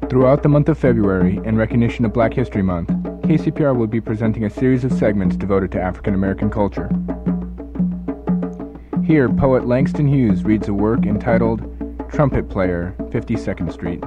Throughout the month of February, in recognition of Black History Month, KCPR will be presenting a series of segments devoted to African American culture. Here, poet Langston Hughes reads a work entitled Trumpet Player, 52nd Street.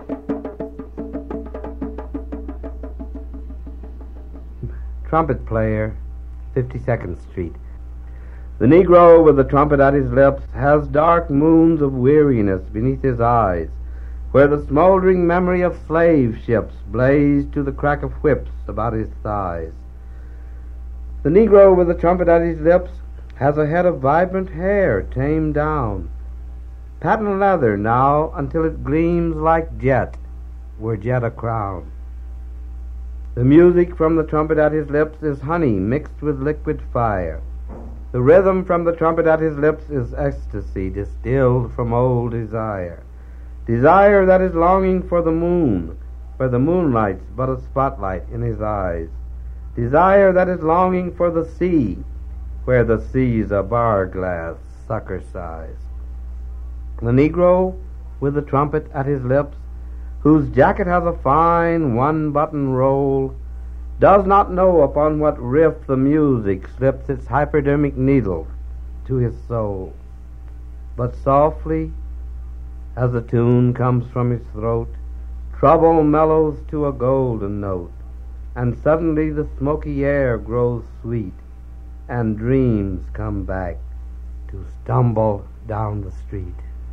Trumpet Player, 52nd Street. The Negro with the trumpet at his lips has dark moons of weariness beneath his eyes, where the smoldering memory of slave ships blazed to the crack of whips about his thighs. The Negro with the trumpet at his lips has a head of vibrant hair tamed down, patent leather now until it gleams like jet, were jet a crown. The music from the trumpet at his lips is honey mixed with liquid fire. The rhythm from the trumpet at his lips is ecstasy distilled from old desire. Desire that is longing for the moon, where the moonlight's but a spotlight in his eyes. Desire that is longing for the sea, where the sea's a bar glass sucker size. The Negro with the trumpet at his lips, whose jacket has a fine one-button roll, does not know upon what riff the music slips its hypodermic needle to his soul. But softly, as the tune comes from his throat, trouble mellows to a golden note, and suddenly the smoky air grows sweet, and dreams come back to stumble down the street.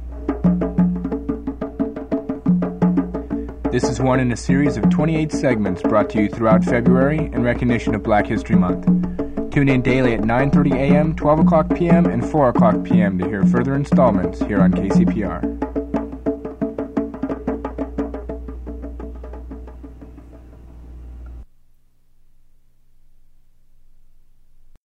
This is one in a series of 28 segments brought to you throughout February in recognition of Black History Month. Tune in daily at 9:30 a.m., 12 o'clock p.m., and 4 o'clock p.m. to hear further installments here on KCPR.